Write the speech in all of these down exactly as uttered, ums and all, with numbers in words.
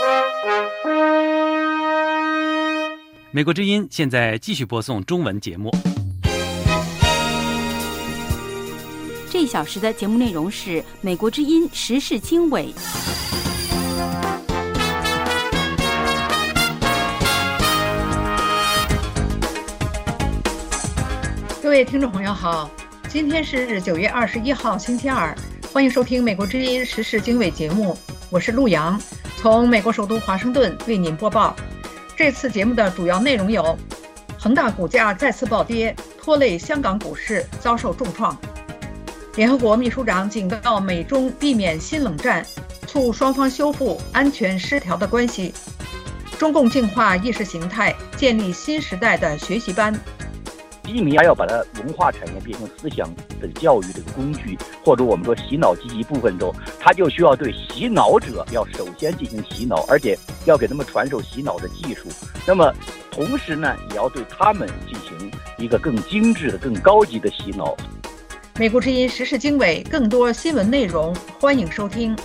美国之音现在继续播送中文节目。 这一小时的节目内容是美国之音时事经纬。 各位听众朋友好，今天是九月二十一号星期二，欢迎收听美国之音时事经纬节目，我是陆洋，从美国首都华盛顿为您播报。这次节目的主要内容有：恒大股价再次暴跌，拖累香港股市遭受重创；联合国秘书长警告美中避免新冷战，促双方修复安全失调的关系；中共净化意识形态，建立新时代的学习班。 移民还要把它文化产业变成思想的教育的工具，或者我们说洗脑积极部分中，它就需要对洗脑者要首先进行洗脑，而且要给他们传授洗脑的技术。那么同时呢，也要对他们进行一个更精致的、更高级的洗脑。 美国之音时事经纬，更多新闻内容，欢迎收听。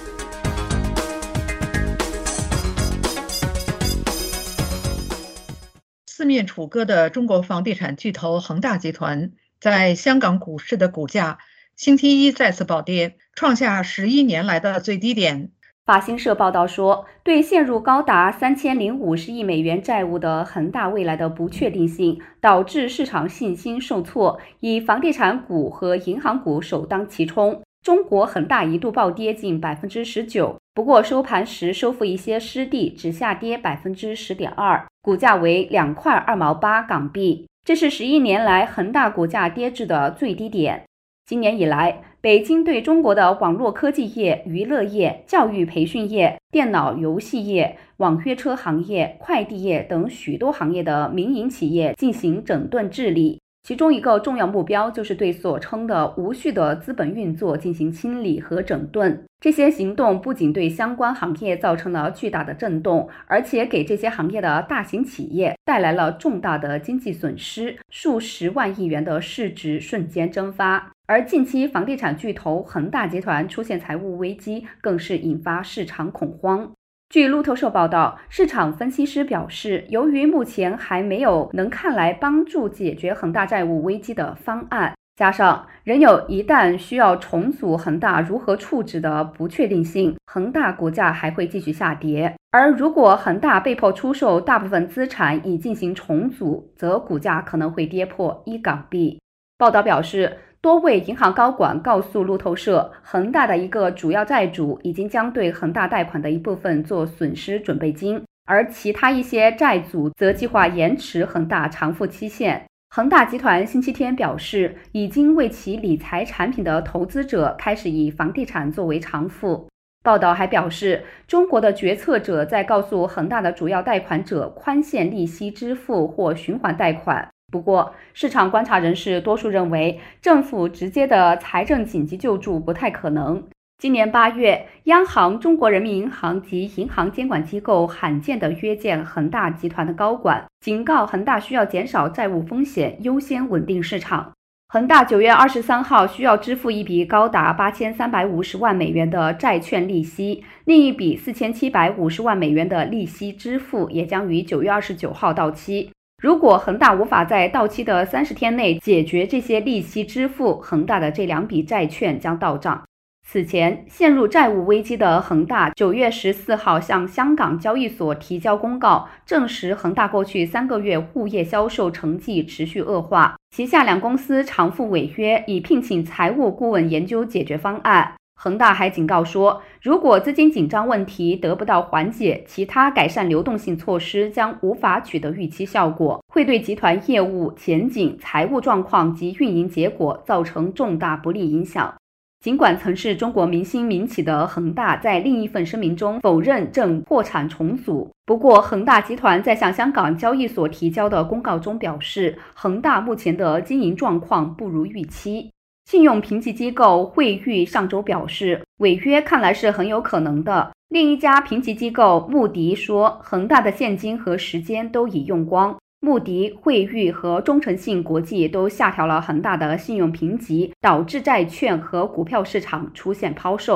四面楚歌的中国房地产巨头恒大集团在香港股市的股价星期一再次暴跌，创下十一年来的最低点。 法新社报道说，对陷入高达三千零五十亿美元债务的恒大未来的不确定性，导致市场信心受挫，以房地产股和银行股首当其冲。中国恒大一度暴跌近百分之十九，不过收盘时收复一些失地，只下跌百分之十点二，股价为两块二毛八港币，这是十一年来恒大股价跌至的最低点。今年以来，北京对中国的网络科技业、娱乐业、教育培训业、电脑游戏业、网约车行业、快递业等许多行业的民营企业进行整顿治理。其中一个重要目标就是对所称的无序的资本运作进行清理和整顿。这些行动不仅对相关行业造成了巨大的震动，而且给这些行业的大型企业带来了重大的经济损失，数十万亿元的市值瞬间蒸发。而近期房地产巨头恒大集团出现财务危机，更是引发市场恐慌。据路透社报道，市场分析师表示，由于目前还没有能看来帮助解决恒大债务危机的方案，加上仍有一旦需要重组恒大如何处置的不确定性，恒大股价还会继续下跌。而如果恒大被迫出售大部分资产以进行重组，则股价可能会跌破一港币。报道表示，多位银行高管告诉路透社，恒大的一个主要债主已经将对恒大贷款的一部分做损失准备金，而其他一些债主则计划延迟恒大偿付期限。恒大集团星期天表示，已经为其理财产品的投资者开始以房地产作为偿付。报道还表示，中国的决策者在告诉恒大的主要贷款者宽限利息支付或循环贷款。不过，市场观察人士多数认为，政府直接的财政紧急救助不太可能。今年八月，央行、中国人民银行及银行监管机构罕见地约见恒大集团的高管，警告恒大需要减少债务风险，优先稳定市场。恒大九月二十三号需要支付一笔高达八千三百五十万美元的债券利息，另一笔四千七百五十万美元的利息支付也将于九月二十九号到期。如果恒大无法在到期的三十天内解决这些利息支付，恒大的这两笔债券将到账。此前，陷入债务危机的恒大九月十四号向香港交易所提交公告，证实恒大过去三个月物业销售成绩持续恶化，旗下两公司偿付违约，已聘请财务顾问研究解决方案。恒大还警告说，如果资金紧张问题得不到缓解，其他改善流动性措施将无法取得预期效果，会对集团业务前景、财务状况及运营结果造成重大不利影响。尽管曾是中国明星民企的恒大在另一份声明中否认正破产重组，不过恒大集团在向香港交易所提交的公告中表示，恒大目前的经营状况不如预期。信用评级机构惠誉上周表示，违约看来是很有可能的。另一家评级机构穆迪说，恒大的现金和时间都已用光。穆迪、惠誉和中诚信国际都下调了恒大的信用评级，导致债券和股票市场出现抛售。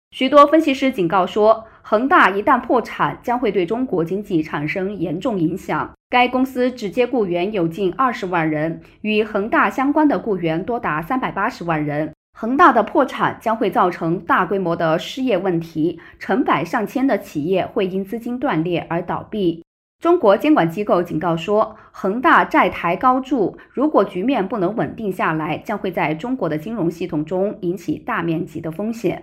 许多分析师警告说，恒大一旦破产，将会对中国经济产生严重影响。该公司直接雇员有近二十万人，与恒大相关的雇员多达三百八十万人。恒大的破产将会造成大规模的失业问题，成百上千的企业会因资金断裂而倒闭。中国监管机构警告说，恒大债台高筑，如果局面不能稳定下来，将会在中国的金融系统中引起大面积的风险。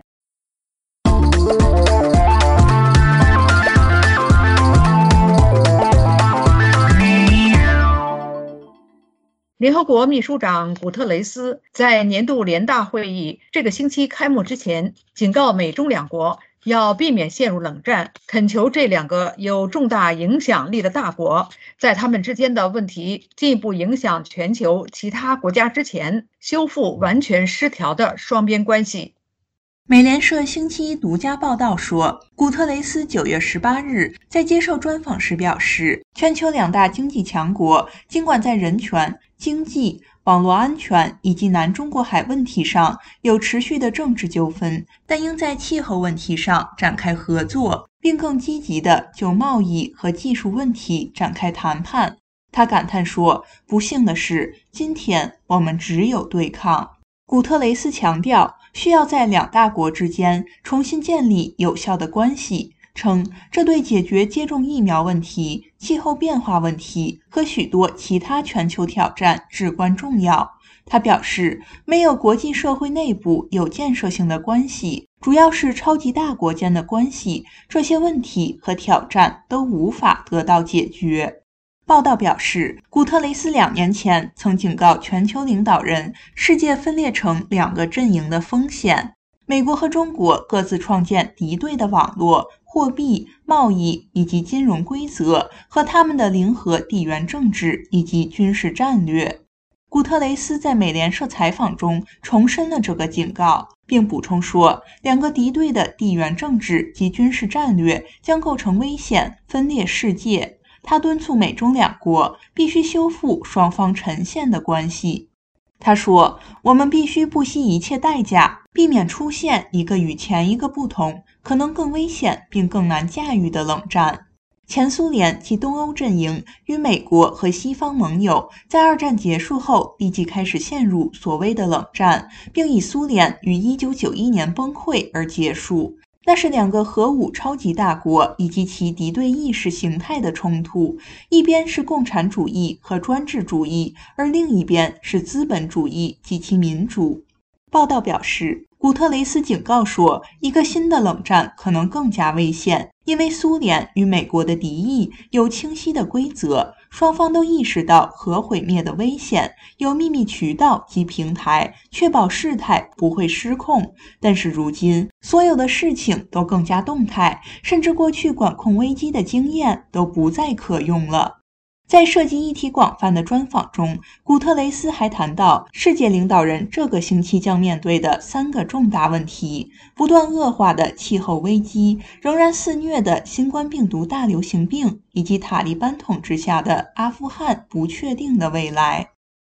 联合国秘书长古特雷斯在年度联大会议这个星期开幕之前，警告美中两国要避免陷入冷战，恳求这两个有重大影响力的大国，在他们之间的问题进一步影响全球其他国家之前，修复完全失调的双边关系。 美联社星期一独家报道说，古特雷斯九月十八日在接受专访时表示，全球两大经济强国尽管在人权、经济、网络安全以及南中国海问题上有持续的政治纠纷，但应在气候问题上展开合作，并更积极地就贸易和技术问题展开谈判。他感叹说，不幸的是，今天我们只有对抗。古特雷斯强调，需要在两大国之间重新建立有效的关系，称这对解决接种疫苗问题、气候变化问题和许多其他全球挑战至关重要。他表示，没有国际社会内部有建设性的关系，主要是超级大国间的关系，这些问题和挑战都无法得到解决。报道表示，古特雷斯两年前曾警告全球领导人，世界分裂成两个阵营的风险。美国和中国各自创建敌对的网络、货币、贸易以及金融规则和他们的零和地缘政治以及军事战略。古特雷斯在美联社采访中重申了这个警告，并补充说，两个敌对的地缘政治及军事战略将构成危险，分裂世界。他敦促美中两国必须修复双方沉陷的关系。他说，我们必须不惜一切代价，避免出现一个与前一个不同，可能更危险并更难驾驭的冷战。前苏联及东欧阵营与美国和西方盟友在二战结束后立即开始陷入所谓的冷战，并以苏联于一九九一年崩溃而结束。那是两个核武超级大国以及其敌对意识形态的冲突，一边是共产主义和专制主义，而另一边是资本主义及其民主。报道表示，古特雷斯警告说，一个新的冷战可能更加危险，因为苏联与美国的敌意有清晰的规则，双方都意识到核毁灭的危险，有秘密渠道及平台，确保事态不会失控。但是如今，所有的事情都更加动态，甚至过去管控危机的经验都不再可用了。在涉及议题广泛的专访中，古特雷斯还谈到世界领导人这个星期将面对的三个重大问题：不断恶化的气候危机、仍然肆虐的新冠病毒大流行病，以及塔利班统治下的阿富汗不确定的未来。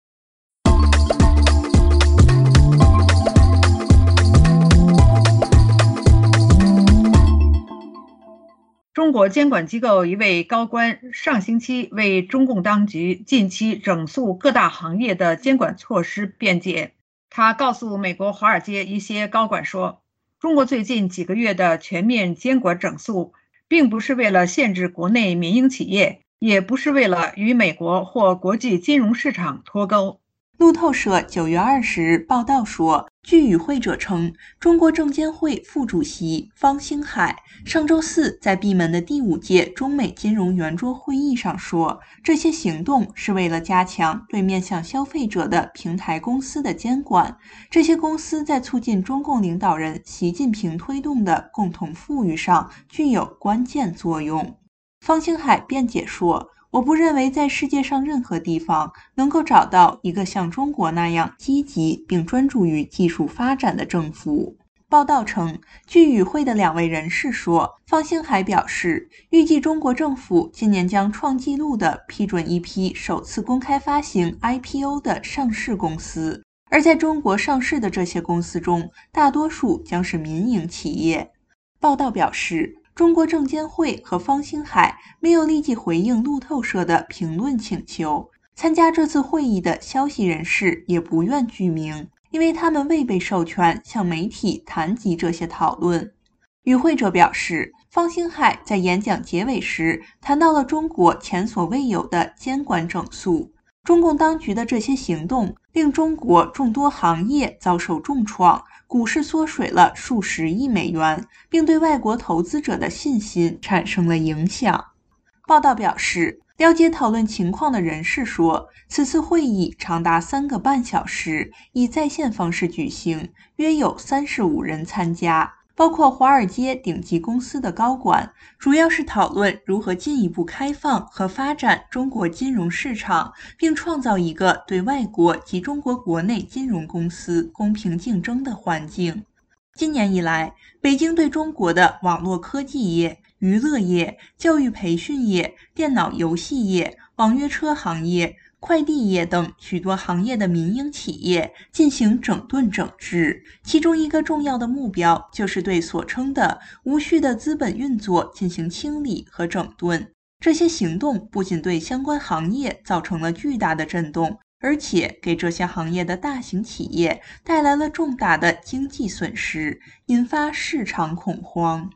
中国监管机构一位高官上星期为中共当局近期整肃各大行业的监管措施辩解。他告诉美国华尔街一些高管说，中国最近几个月的全面监管整肃，并不是为了限制国内民营企业，也不是为了与美国或国际金融市场脱钩。 路透社九月二十日报道说，据与会者称，中国证监会副主席方星海上周四在闭门的第五届中美金融圆桌会议上说，这些行动是为了加强对面向消费者的平台公司的监管。这些公司在促进中共领导人习近平推动的共同富裕上具有关键作用。方星海辩解说，我不认为在世界上任何地方能够找到一个像中国那样积极并专注于技术发展的政府。报道称，据与会的两位人士说，方星海表示，预计中国政府今年将创纪录地批准一批首次公开发行 I P O 的上市公司， 而在中国上市的这些公司中，大多数将是民营企业。报道表示，中国证监会和方星海没有立即回应路透社的评论请求。参加这次会议的消息人士也不愿具名，因为他们未被授权向媒体谈及这些讨论。与会者表示，方星海在演讲结尾时谈到了中国前所未有的监管整肃。中共当局的这些行动令中国众多行业遭受重创，股市缩水了数十亿美元，并对外国投资者的信心产生了影响。报道表示，了解讨论情况的人士说，此次会议长达三个半小时，以在线方式举行，约有三十五人参加，包括华尔街顶级公司的高管，主要是讨论如何进一步开放和发展中国金融市场，并创造一个对外国及中国国内金融公司公平竞争的环境。今年以来，北京对中国的网络科技业、娱乐业、教育培训业、电脑游戏业、网约车行业、快递业等许多行业的民营企业进行整顿整治，其中一个重要的目标就是对所称的无序的资本运作进行清理和整顿。这些行动不仅对相关行业造成了巨大的震动，而且给这些行业的大型企业带来了重大的经济损失，引发市场恐慌。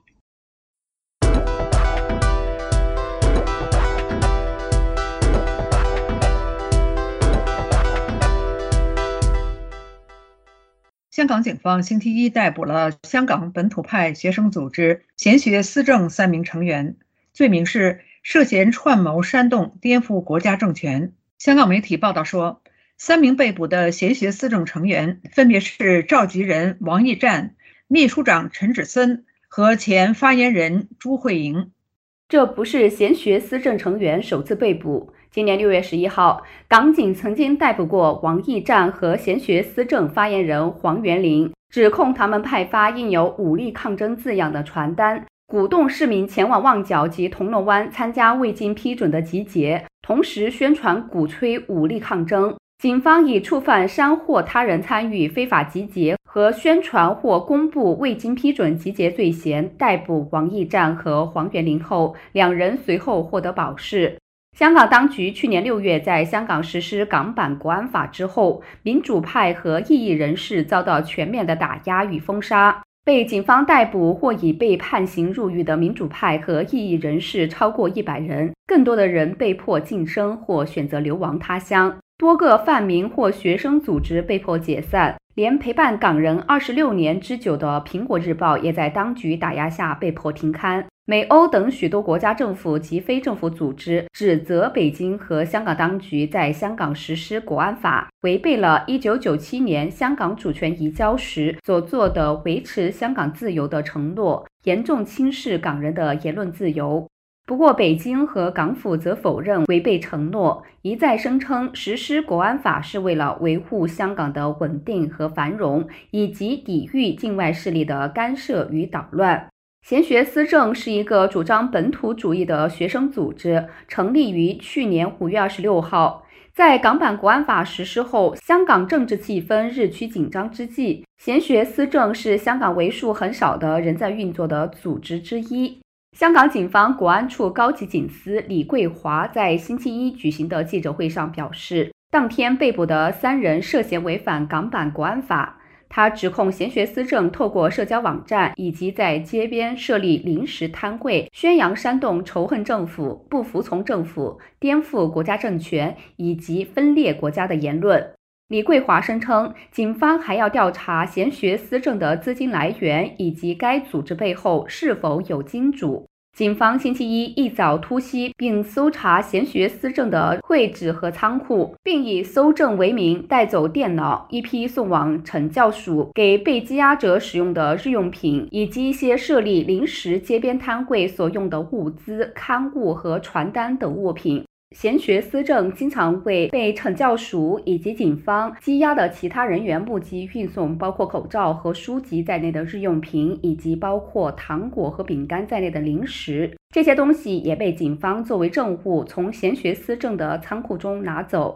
香港警方星期一逮捕了香港本土派学生组织贤学思政三名成员，罪名是涉嫌串谋煽动颠覆国家政权。香港媒体报道说，三名被捕的贤学思政成员分别是召集人王义战、秘书长陈芷森和前发言人朱慧莹。 这不是贤学思政成员首次被捕。今年六月十一号，港警曾经逮捕过王义战和贤学思政发言人黄元林，指控他们派发印有武力抗争字样的传单，鼓动市民前往旺角及铜锣湾参加未经批准的集结，同时宣传鼓吹武力抗争。警方以触犯煽惑他人参与非法集结和宣传或公布未经批准集结罪嫌逮捕王义战和黄元林后，两人随后获得保释。香港当局去年六月在香港实施港版国安法之后，民主派和异议人士遭到全面的打压与封杀。被警方逮捕或已被判刑入狱的民主派和异议人士超过一百人，更多的人被迫晋升或选择流亡他乡。多个泛民或学生组织被迫解散，连陪伴港人二十六年之久的苹果日报也在当局打压下被迫停刊。美欧等许多国家政府及非政府组织指责北京和香港当局在香港实施国安法，违背了一九九七年香港主权移交时所做的维持香港自由的承诺，严重轻视港人的言论自由。不过，北京和港府则否认违背承诺，一再声称实施国安法是为了维护香港的稳定和繁荣，以及抵御境外势力的干涉与捣乱。贤学思政是一个主张本土主义的学生组织，成立于去年五月二十六号。在港版国安法实施后，香港政治气氛日趋紧张之际，贤学思政是香港为数很少的仍在运作的组织之一。香港警方国安处高级警司李桂华在星期一举行的记者会上表示，当天被捕的三人涉嫌违反港版国安法。他指控贤学思政透过社交网站以及在街边设立临时摊位，宣扬煽动仇恨政府、不服从政府、颠覆国家政权以及分裂国家的言论。李桂华声称，警方还要调查贤学思政的资金来源以及该组织背后是否有金主。警方星期一一早突袭并搜查贤学思政的会址和仓库，并以搜证为名带走电脑、一批送往惩教署给被羁押者使用的日用品，以及一些设立临时街边摊位所用的物资、刊物和传单等物品。贤学思政经常为被惩教署以及警方羁押的其他人员募集运送包括口罩和书籍在内的日用品，以及包括糖果和饼干在内的零食。这些东西也被警方作为证物从贤学思政的仓库中拿走。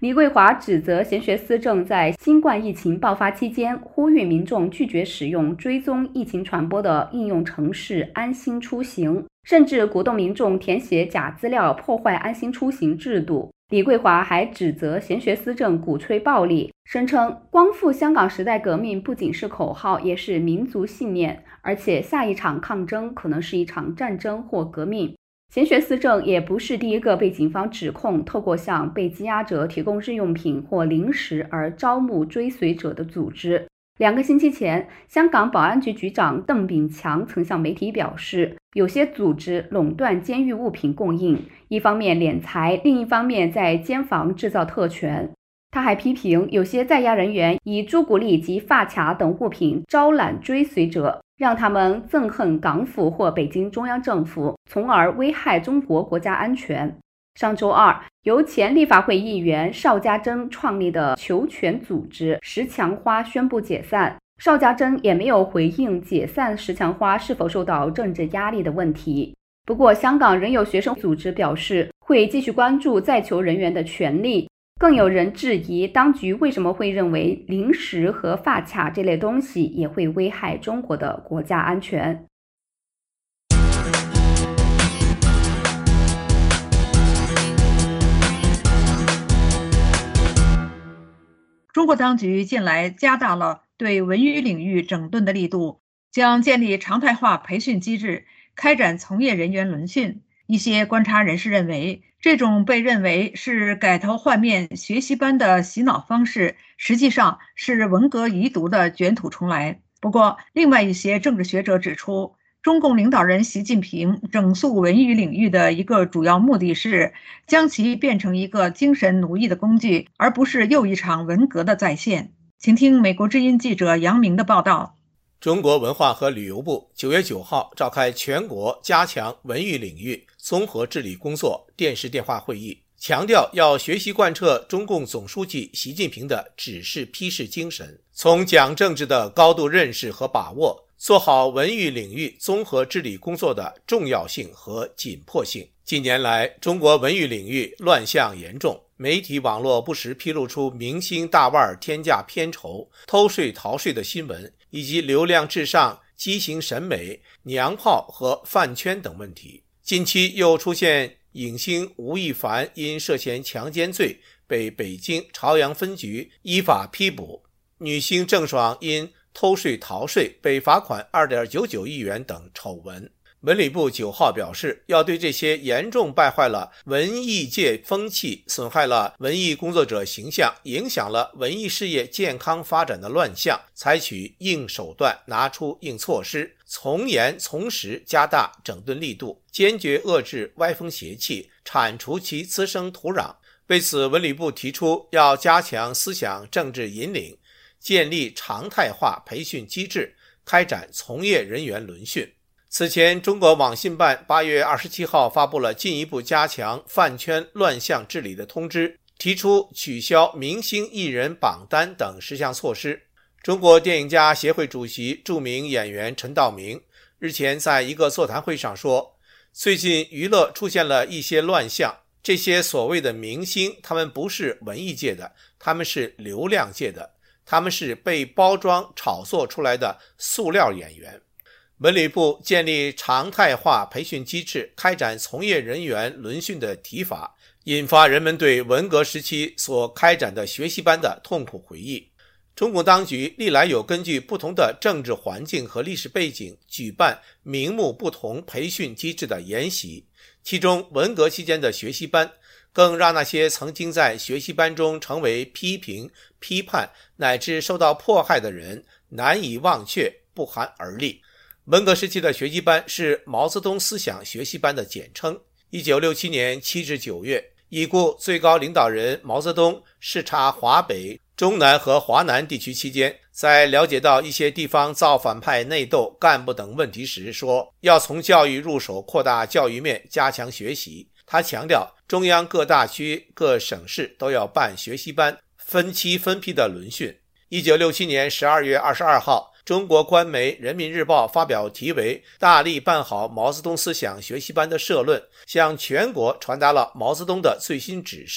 李桂华指责贤学思政在新冠疫情爆发期间呼吁民众拒绝使用追踪疫情传播的应用程式安心出行，甚至鼓动民众填写假资料破坏安心出行制度。李桂华还指责贤学思政鼓吹暴力，声称光复香港时代革命不仅是口号，也是民族信念，而且下一场抗争可能是一场战争或革命。贤学思政也不是第一个被警方指控透过向被羁押者提供日用品或零食而招募追随者的组织。两个星期前，香港保安局局长邓炳强曾向媒体表示，有些组织垄断监狱物品供应，一方面敛财，另一方面在监房制造特权。他还批评有些在押人员以朱古力及发卡等物品招揽追随者，让他们憎恨港府或北京中央政府，从而危害中国国家安全。上周二，由前立法会议员邵家臻创立的求全组织石墙花宣布解散，邵家臻也没有回应解散石墙花是否受到政治压力的问题。不过，香港仍有学生组织表示会继续关注在囚人员的权利。更有人质疑当局为什么会认为零食和发卡这类东西也会危害中国的国家安全。 中国当局近来加大了对文娱领域整顿的力度，将建立常态化培训机制，开展从业人员轮训。一些观察人士认为，这种被认为是改头换面学习班的洗脑方式，实际上是文革遗毒的卷土重来。不过，另外一些政治学者指出，中共领导人习近平整肃文娱领域的一个主要目的是将其变成一个精神奴役的工具，而不是又一场文革的再现。请听美国之音记者杨明的报道。 中国文化和旅游部九月九号召开全国加强文娱领域综合治理工作电视电话会议，强调要学习贯彻中共总书记习近平的指示批示精神，从讲政治的高度认识和把握，做好文娱领域综合治理工作的重要性和紧迫性。近年来，中国文娱领域乱象严重，媒体网络不时披露出明星大腕天价片酬、偷税逃税的新闻，以及流量至上、畸形审美、娘炮和饭圈等问题。近期又出现影星吴亦凡因涉嫌强奸罪被北京朝阳分局依法批捕，女星郑爽因偷税逃税被罚款 二点九九亿元等丑闻。文旅部九号表示，要对这些严重败坏了文艺界风气、损害了文艺工作者形象、影响了文艺事业健康发展的乱象，采取硬手段，拿出硬措施，从严从实加大整顿力度，坚决遏制歪风邪气，铲除其滋生土壤。为此，文旅部提出要加强思想政治引领，建立常态化培训机制，开展从业人员轮训。此前，中国网信办八月二十七号发布了进一步加强饭圈乱象治理的通知，提出取消明星艺人榜单等十项措施。中国电影家协会主席、著名演员陈道明日前在一个座谈会上说，最近娱乐出现了一些乱象，这些所谓的明星，他们不是文艺界的，他们是流量界的，他们是被包装炒作出来的塑料演员。文旅部建立常态化培训机制，开展从业人员轮训的提法，引发人们对文革时期所开展的学习班的痛苦回忆。中共当局历来有根据不同的政治环境和历史背景，举办名目不同培训机制的研习，其中文革期间的学习班更让那些曾经在学习班中成为批评、批判乃至受到迫害的人难以忘却，不寒而栗。文革时期的学习班是毛泽东思想学习班的简称。一九六七年七至九月，已故最高领导人毛泽东视察华北、中南和华南地区期间，在了解到一些地方造反派内斗、干部等问题时说，要从教育入手，扩大教育面，加强学习。他强调，中央各大区、各省市都要办学习班，分期分批的轮训。一九六七年十二月二十二号，中国官媒《人民日报》发表题为“大力办好毛泽东思想学习班”的社论，向全国传达了毛泽东的最新指示，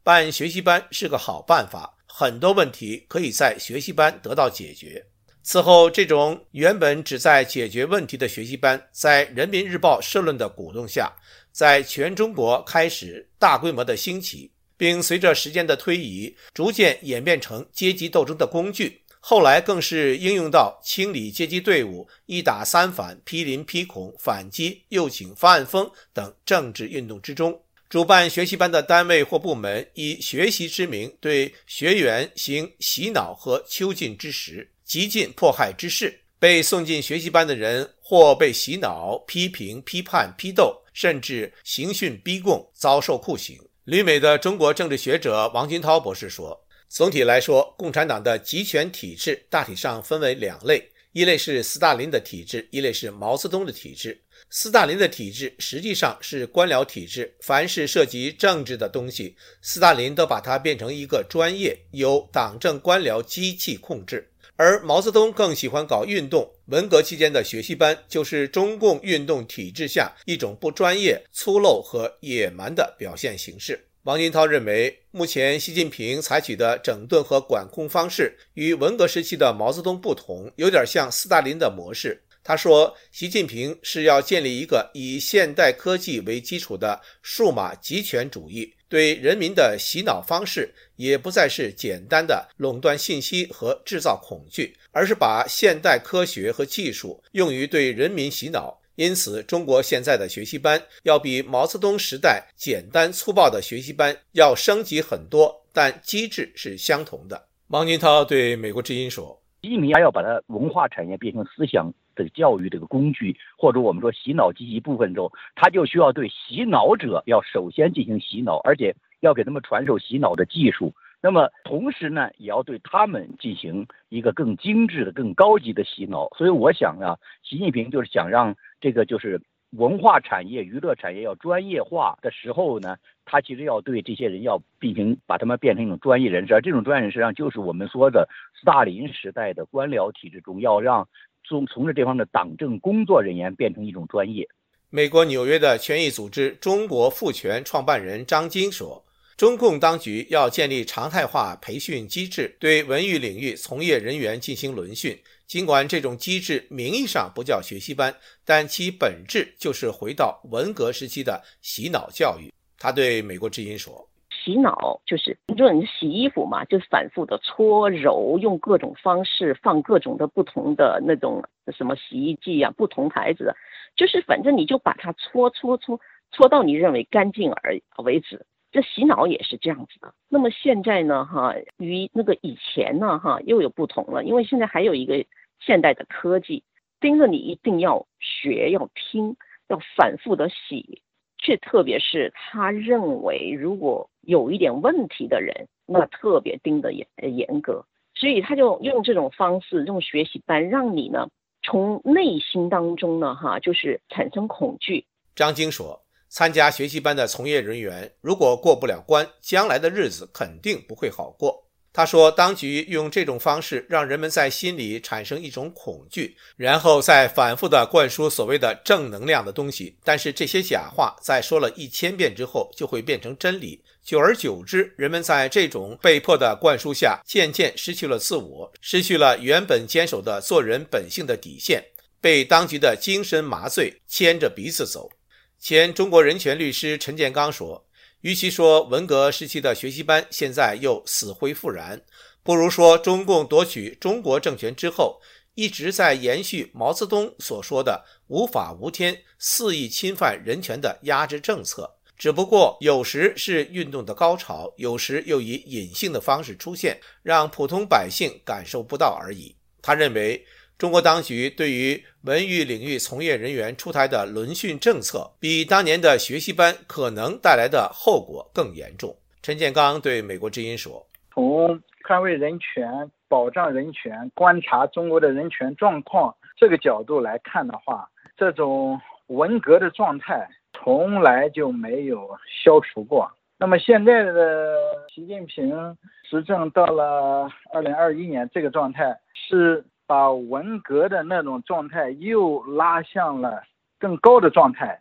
办学习班是个好办法，很多问题可以在学习班得到解决。此后，这种原本只在解决问题的学习班，在人民日报社论的鼓动下，在全中国开始大规模的兴起，并随着时间的推移，逐渐演变成阶级斗争的工具。后来更是应用到清理阶级队伍、一打三反、批林批孔、反击、右倾、发案风等政治运动之中。主办学习班的单位或部门以学习之名对学员行洗脑和囚禁之实，极尽迫害之事。被送进学习班的人或被洗脑、批评、批判、批斗，甚至刑讯逼供，遭受酷刑。旅美的中国政治学者王军涛博士说，总体来说，共产党的集权体制大体上分为两类，一类是斯大林的体制，一类是毛泽东的体制。斯大林的体制实际上是官僚体制，凡是涉及政治的东西，斯大林都把它变成一个专业，由党政官僚机器控制。而毛泽东更喜欢搞运动，文革期间的学习班就是中共运动体制下一种不专业、粗陋和野蛮的表现形式。王金涛认为，目前习近平采取的整顿和管控方式与文革时期的毛泽东不同，有点像斯大林的模式。他说，习近平是要建立一个以现代科技为基础的数码集权主义，对人民的洗脑方式也不再是简单的垄断信息和制造恐惧，而是把现代科学和技术用于对人民洗脑。因此，中国现在的学习班要比毛泽东时代简单粗暴的学习班要升级很多，但机制是相同的。王金涛对美国之音说， 习近平要把它文化产业变成思想的教育这个工具，或者我们说洗脑积极部分之后，他就需要对洗脑者要首先进行洗脑，而且要给他们传授洗脑的技术。那么同时呢，也要对他们进行一个更精致的、更高级的洗脑。所以我想啊，习近平就是想让这个就是文化产业、娱乐产业要专业化的时候呢，他其实要对这些人要进行把他们变成一种专业人士，而这种专业人士上就是我们说的斯大林时代的官僚体制中，要让从从事这方面的党政工作人员变成一种专业。 美国纽约的权益组织中国赋权创办人张晶说，中共当局要建立常态化培训机制，对文娱领域从业人员进行轮训。尽管这种机制名义上不叫学习班，但其本质就是回到文革时期的洗脑教育。他对美国之音说， 洗脑就是很多人洗衣服嘛，就是反复的搓揉，用各种方式放各种的不同的那种什么洗衣剂啊，不同牌子的，就是反正你就把它搓搓搓搓到你认为干净而为止。这洗脑也是这样子的。那么现在呢，哈，与那个以前呢，哈，又有不同了，因为现在还有一个现代的科技，盯着你一定要学、要听、要反复的洗，却特别是他认为如果有一点问题的人，那特别盯得严严格，所以他就用这种方式，用学习班，让你呢从内心当中呢，哈，就是产生恐惧。 张晶说，参加学习班的从业人员如果过不了关，将来的日子肯定不会好过。他说，当局用这种方式让人们在心里产生一种恐惧，然后再反复的灌输所谓的正能量的东西，但是这些假话在说了一千遍之后就会变成真理。久而久之，人们在这种被迫的灌输下，渐渐失去了自我，失去了原本坚守的做人本性的底线，被当局的精神麻醉牵着鼻子走。前中国人权律师陈建刚说，与其说文革时期的学习班现在又死灰复燃，不如说中共夺取中国政权之后，一直在延续毛泽东所说的无法无天、肆意侵犯人权的压制政策，只不过有时是运动的高潮，有时又以隐性的方式出现，让普通百姓感受不到而已。他认为中国当局对于文娱领域从业人员出台的轮训政策，比当年的学习班可能带来的后果更严重。陈建刚对美国之音说， 从捍卫人权、保障人权、观察中国的人权状况这个角度来看的话，这种文革的状态从来就没有消除过。那么现在的习近平执政到了二零二一年，这个状态是把文革的那种状态又拉向了更高的状态。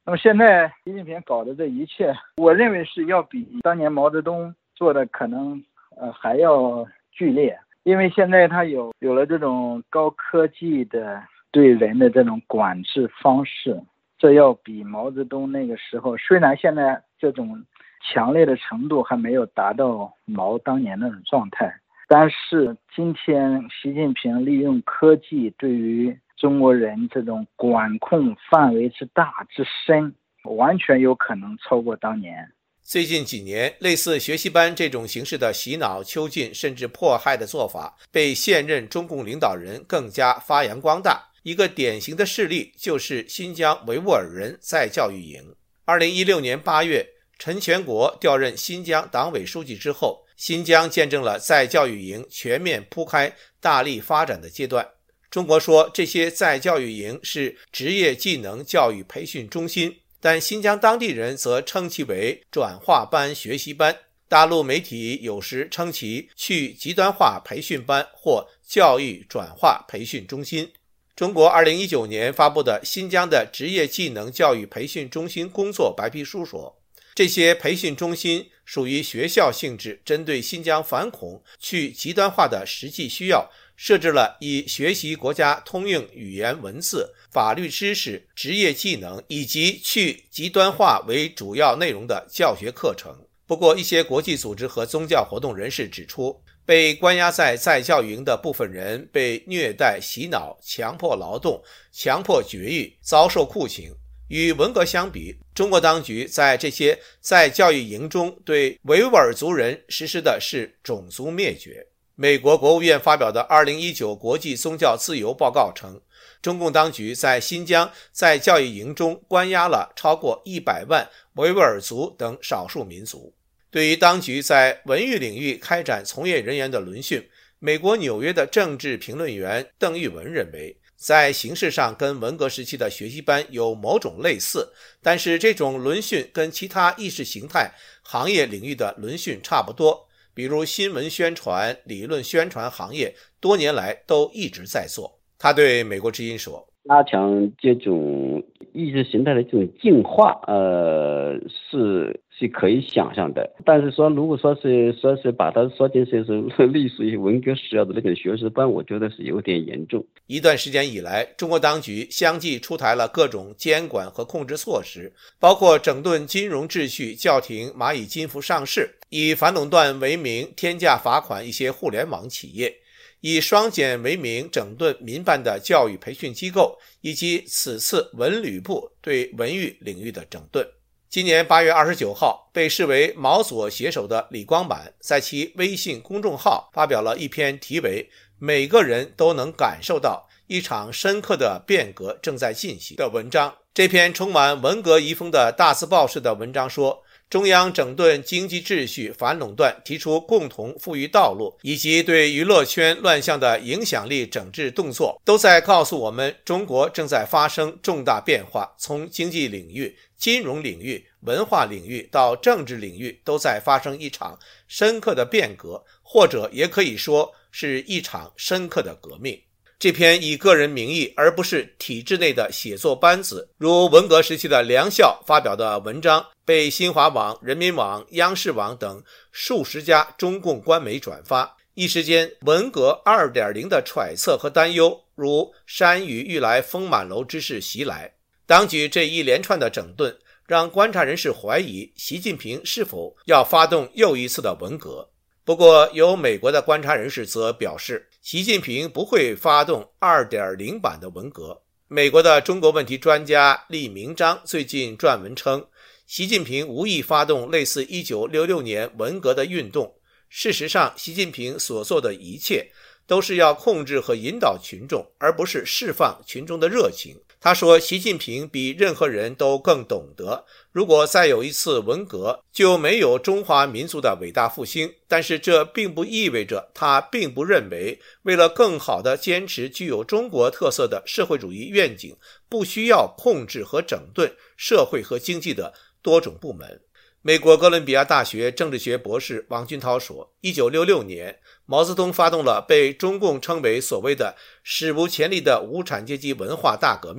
那么现在习近平搞的这一切，我认为是要比当年毛泽东做的可能呃还要剧烈，因为现在他有有了这种高科技的对人的这种管制方式，这要比毛泽东那个时候，虽然现在这种强烈的程度还没有达到毛当年那种状态，但是今天习近平利用科技对于中国人这种管控范围之大之深，完全有可能超过当年。 最近几年，类似学习班这种形式的洗脑、囚禁甚至迫害的做法，被现任中共领导人更加发扬光大。一个典型的事例就是新疆维吾尔人再教育营。二零一六年八月，陈全国调任新疆党委书记之后，新疆见证了再教育营全面铺开、大力发展的阶段。中国说这些再教育营是职业技能教育培训中心，但新疆当地人则称其为转化班、学习班。大陆媒体有时称其去极端化培训班或教育转化培训中心。中国二零一九年发布的新疆的职业技能教育培训中心工作白皮书说，这些培训中心属于学校性质，针对新疆反恐去极端化的实际需要，设置了以学习国家通用语言文字、法律知识、职业技能以及去极端化为主要内容的教学课程。不过，一些国际组织和宗教活动人士指出，被关押在再教育营的部分人被虐待、洗脑、强迫劳动、强迫绝育，遭受酷刑。与文革相比，中国当局在这些再教育营中对维吾尔族人实施的是种族灭绝。美国国务院发表的二零一九国际宗教自由报告称，中共当局在新疆在教育营中关押了超过一百万维吾尔族等少数民族。对于当局在文娱领域开展从业人员的轮训，美国纽约的政治评论员邓玉文认为，在形式上跟文革时期的学习班有某种类似，但是这种轮训跟其他意识形态行业领域的轮训差不多，比如新闻宣传、理论宣传行业多年来都一直在做。他对美国之音说， 加强这种意识形态的这种净化，呃，是是可以想象的。但是说，如果说是说是把它说成是隶属于文革时候的那个学士班，我觉得是有点严重。 一段时间以来，中国当局相继出台了各种监管和控制措施，包括整顿金融秩序、叫停蚂蚁金服上市，以反垄断为名天价罚款一些互联网企业，以双减为名整顿民办的教育培训机构，以及此次文旅部对文娱领域的整顿。今年八月二十九号，被视为毛左写手的李光满在其微信公众号发表了一篇题为《每个人都能感受到一场深刻的变革正在进行》的文章。这篇充满文革遗风的大字报式的文章说，中央整顿经济秩序、反垄断提出共同富裕道路，以及对娱乐圈乱象的影响力整治动作，都在告诉我们，中国正在发生重大变化，从经济领域、金融领域、文化领域到政治领域，都在发生一场深刻的变革，或者也可以说是一场深刻的革命。这篇以个人名义而不是体制内的写作班子，如文革时期的梁校发表的文章，被新华网、人民网、央视网等数十家中共官媒转发，一时间文革 二点零 的揣测和担忧如山雨欲来风满楼之势袭来。当局这一连串的整顿让观察人士怀疑习近平是否要发动又一次的文革。不过有美国的观察人士则表示，习近平不会发动 二点零 版的文革。美国的中国问题专家厉明章最近撰文称，习近平无意发动类似一九六六年文革的运动。事实上，习近平所做的一切都是要控制和引导群众，而不是释放群众的热情。他说，习近平比任何人都更懂得，如果再有一次文革，就没有中华民族的伟大复兴。但是这并不意味着他并不认为，为了更好地坚持具有中国特色的社会主义愿景，不需要控制和整顿社会和经济的多种部门。美国哥伦比亚大学政治学博士王军涛说，一九六六年毛泽东发动了被中共称为所谓的史无前例的无产阶级文化大革命，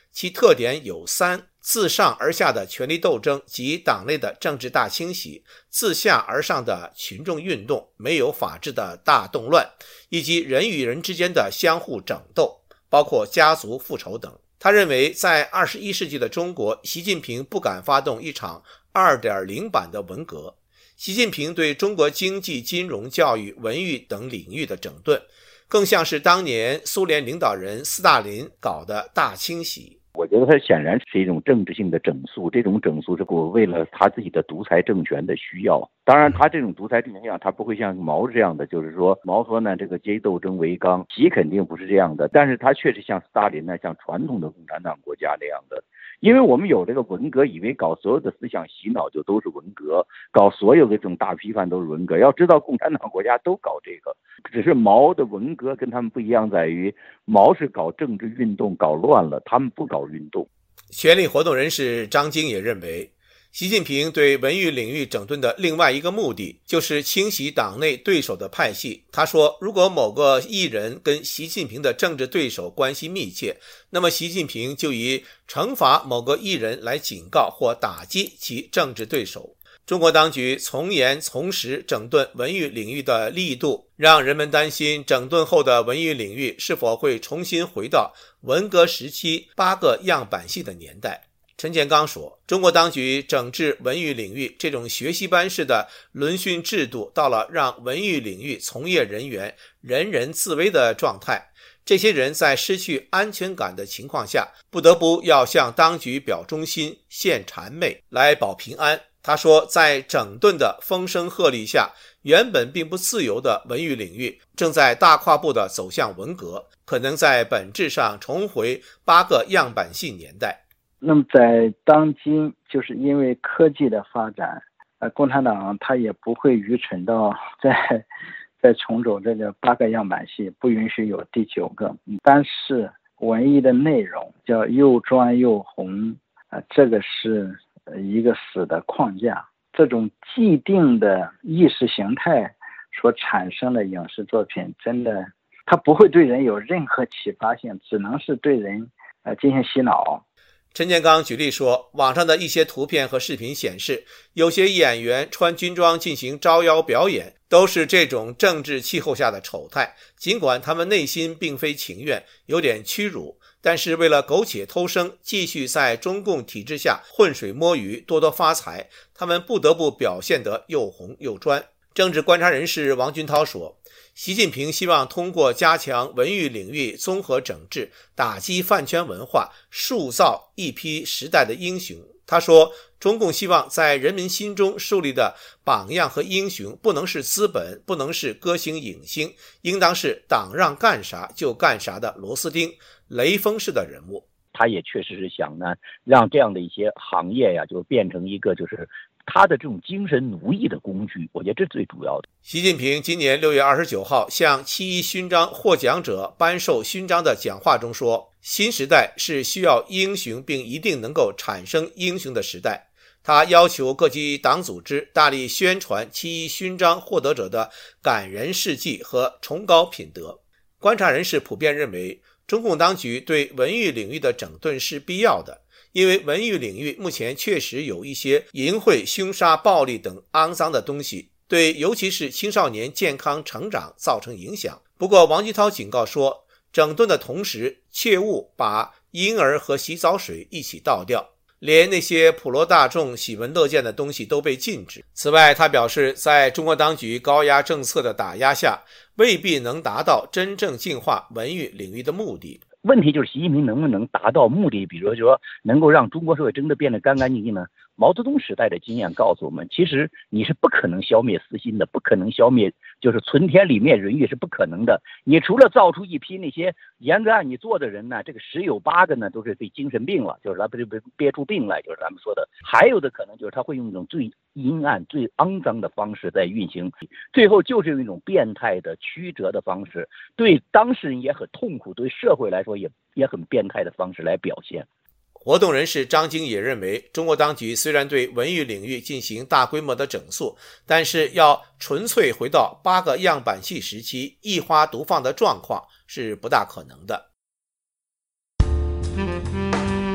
其特点有三：自上而下的权力斗争及党内的政治大清洗，自下而上的群众运动，没有法治的大动乱，以及人与人之间的相互整斗，包括家族复仇等。他认为在二十一世纪的中国，习近平不敢发动一场 二点零 版的文革。习近平对中国经济、金融、教育、文娱等领域的整顿，更像是当年苏联领导人斯大林搞的大清洗。 我觉得它显然是一种政治性的整肃，这种整肃是为了他自己的独裁政权的需要。当然他这种独裁政权他不会像毛这样的，就是说毛说呢这个阶级斗争为纲，习肯定不是这样的，但是他确实像斯大林呢，像传统的共产党国家那样的。因为我们有这个文革，以为搞所有的思想洗脑就都是文革，搞所有的这种大批判都是文革。要知道共产党国家都搞这个，只是毛的文革跟他们不一样，在于毛是搞政治运动搞乱了，他们不搞运动。 权力活动人士张晶也认为，习近平对文娱领域整顿的另外一个目的，就是清洗党内对手的派系。他说，如果某个艺人跟习近平的政治对手关系密切，那么习近平就以惩罚某个艺人来警告或打击其政治对手。中国当局从严从实整顿文娱领域的力度，让人们担心整顿后的文娱领域是否会重新回到文革时期八个样板戏的年代。陈建刚说，中国当局整治文娱领域这种学习班式的轮训制度，到了让文娱领域从业人员人人自危的状态。这些人在失去安全感的情况下，不得不要向当局表忠心、献谄媚来保平安。他说，在整顿的风声鹤唳下，原本并不自由的文娱领域正在大跨步地走向文革，可能在本质上重回八个样板戏年代。 那么在当今，就是因为科技的发展，呃，共产党他也不会愚蠢到在在重走这个八个样板戏，不允许有第九个。但是文艺的内容叫又专又红，呃，这个是一个死的框架。这种既定的意识形态所产生的影视作品，真的它不会对人有任何启发性，只能是对人呃进行洗脑。 陈建刚举例说，网上的一些图片和视频显示，有些演员穿军装进行招摇表演，都是这种政治气候下的丑态。尽管他们内心并非情愿，有点屈辱，但是为了苟且偷生，继续在中共体制下浑水摸鱼，多多发财，他们不得不表现得又红又专。政治观察人士王军涛说，习近平希望通过加强文娱领域综合整治，打击饭圈文化，塑造一批时代的英雄。他说，中共希望在人民心中树立的榜样和英雄，不能是资本，不能是歌星影星，应当是党让干啥就干啥的螺丝钉，雷锋式的人物。 他也确实是想呢，让这样的一些行业呀，就变成一个就是他的这种精神奴役的工具，我觉得这是最主要的。 习近平今年六月二十九号向七一勋章获奖者颁授勋章的讲话中说，新时代是需要英雄并一定能够产生英雄的时代。他要求各级党组织大力宣传七一勋章获得者的感人事迹和崇高品德。观察人士普遍认为，中共当局对文娱领域的整顿是必要的，因为文娱领域目前确实有一些淫秽、凶杀、暴力等肮脏的东西，对尤其是青少年健康成长造成影响。不过王军涛警告说，整顿的同时切勿把婴儿和洗澡水一起倒掉，连那些普罗大众喜闻乐见的东西都被禁止。此外，他表示，在中国当局高压政策的打压下，未必能达到真正净化文娱领域的目的。 问题就是习近平能不能达到目的，比如说能够让中国社会真的变得干干净净呢？毛泽东时代的经验告诉我们，其实你是不可能消灭私心的，不可能消灭就是存天理灭人欲是不可能的。你除了造出一批那些严格按你做的人呢，这个十有八个呢都是被精神病了，就是他不是憋出病来，就是咱们说的。还有的可能就是他会用一种最阴暗、最肮脏的方式在运行，最后就是用一种变态的曲折的方式，对当事人也很痛苦，对社会来说也也很变态的方式来表现。 活动人士张晶也认为，中国当局虽然对文娱领域进行大规模的整肃，但是要纯粹回到八个样板戏时期一花独放的状况是不大可能的。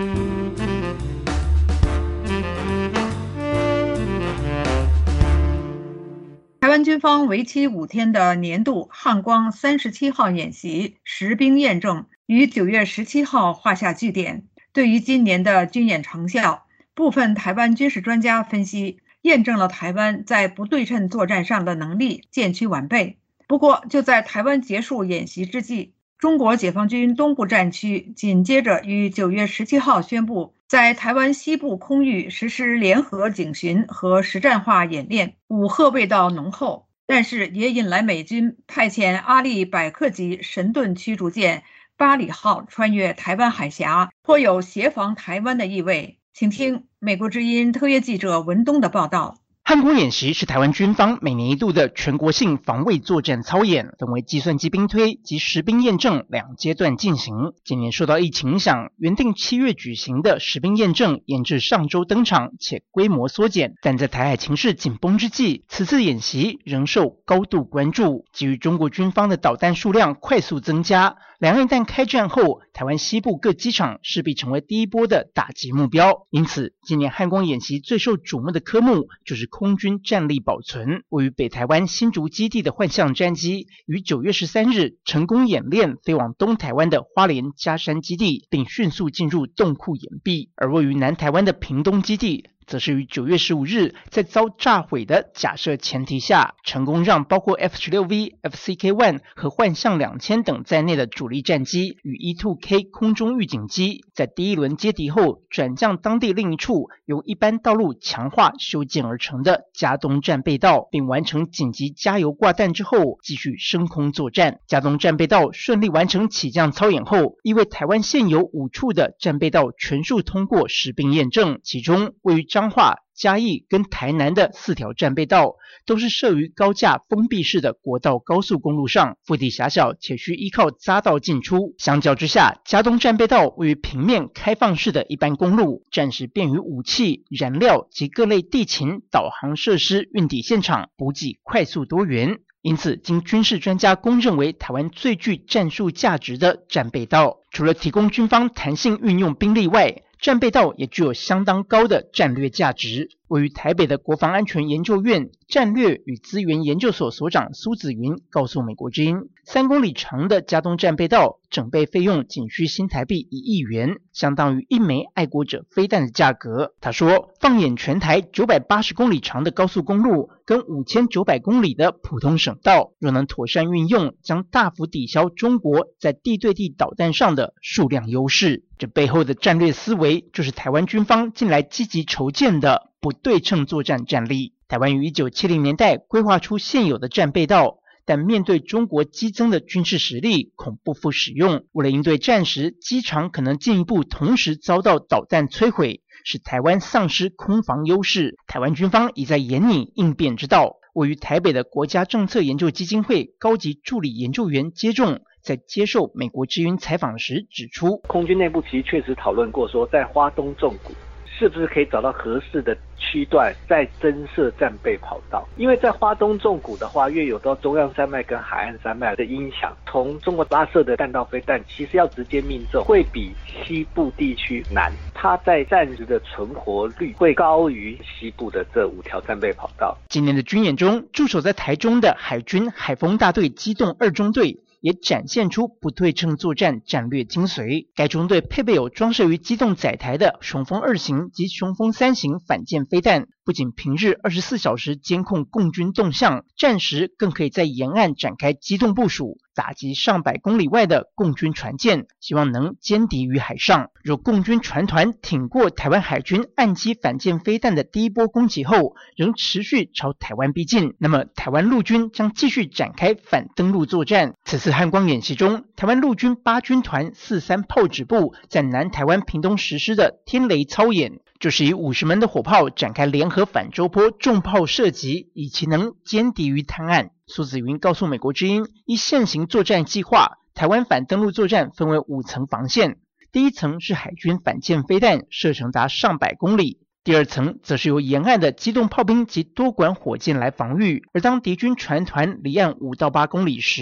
军方为期五天的年度汉光三十七号演习实兵验证于九月十七号画下句点。对于今年的军演成效，部分台湾军事专家分析，验证了台湾在不对称作战上的能力渐趋完备。不过，就在台湾结束演习之际，中国解放军东部战区紧接着于九月十七号宣布，在台湾西部空域实施联合警巡和实战化演练，武吓味道浓厚，但是也引来美军派遣阿利百克级神盾驱逐舰巴里号穿越台湾海峡，颇有协防台湾的意味。请听美国之音特约记者文东的报道。 汉光演习是台湾军方每年一度的全国性防卫作战操演，分为计算机兵推及实兵验证两阶段进行。今年受到疫情影响，原定七月举行的实兵验证延至上周登场，且规模缩减。但在台海情势紧绷之际，此次演习仍受高度关注。基于中国军方的导弹数量快速增加，两岸一旦开战后，台湾西部各机场势必成为第一波的打击目标。因此，今年汉光演习最受瞩目的科目就是空军战力保存。位于北台湾新竹基地的幻象战机于九月十三日成功演练飞往东台湾的花莲嘉山基地，并迅速进入洞窟掩蔽。而位于南台湾的屏东基地则是于九月十五日在遭炸毁的假设前提下，成功让包括 F 十六 V、F C K 一 和幻象两千等在内的主力战机与 E 二 K 空中预警机在第一轮接敌后转降当地另一处由一般道路强化修建而成的嘉东战备道，并完成紧急加油挂弹之后继续升空作战。嘉东战备道顺利完成起降操演后，意味台湾现有五处的战备道全数通过实兵验证，其中位于彰化、嘉义跟台南的四条战备道都是设于高架封闭式的国道高速公路上，腹地狭小且需依靠匝道进出。相较之下，嘉东战备道位于平面开放式的一般公路，战时便于武器、燃料及各类地勤、导航设施运抵现场，补给快速多元。因此，经军事专家公认为台湾最具战术价值的战备道，除了提供军方弹性运用兵力外，战备道也具有相当高的战略价值。位于台北的国防安全研究院战略与资源研究所所长苏子云告诉美国之音，三公里长的嘉东战备道整备费用仅需新台币一亿元，相当于一枚爱国者飞弹的价格。他说，放眼全台九百八十公里长的高速公路跟五千九百公里的普通省道，若能妥善运用，将大幅抵消中国在地对地导弹上的数量优势。这背后的战略思维，就是台湾军方近来积极筹建的不对称作战战力。台湾于一九七零年代规划出现有的战备道，但面对中国激增的军事实力，恐不复使用。为了应对战时机场可能进一步同时遭到导弹摧毁，使台湾丧失空防优势，台湾军方已在研拟应变之道。位于台北的国家政策研究基金会高级助理研究员接种在接受美国之音采访时指出， 空军内部其实确实讨论过说，在花东纵谷是不是可以找到合适的区段再增设战备跑道。因为在花东纵谷的话，越有到中央山脉跟海岸山脉的影响，从中国拉射的弹道飞弹其实要直接命中会比西部地区难，它在战时的存活率会高于西部的这五条战备跑道。 今年的军演中，驻守在台中的海军海锋大队机动二中队也展现出不对称作战战略精髓。该中队配备有装设于机动载台的雄风二型及雄风三型反舰飞弹，不仅平日二十四小时监控共军动向，战时更可以在沿岸展开机动部署，打击上百公里外的共军船舰，希望能歼敌于海上。若共军船团挺过台湾海军岸基反舰飞弹的第一波攻击后，仍持续朝台湾逼近，那么台湾陆军将继续展开反登陆作战。此次汉光演习中，台湾陆军八军团四三炮指部在南台湾屏东实施的天雷操演，就是以五十门的火炮展开联合反舟坡重炮射击，以其能歼敌于滩岸。苏子云告诉美国之音，依现行作战计划，台湾反登陆作战分为五层防线，第一层是海军反舰飞弹射程达上百公里，第二层则是由沿岸的机动炮兵及多管火箭来防御，而当敌军船团离岸五到八公里时，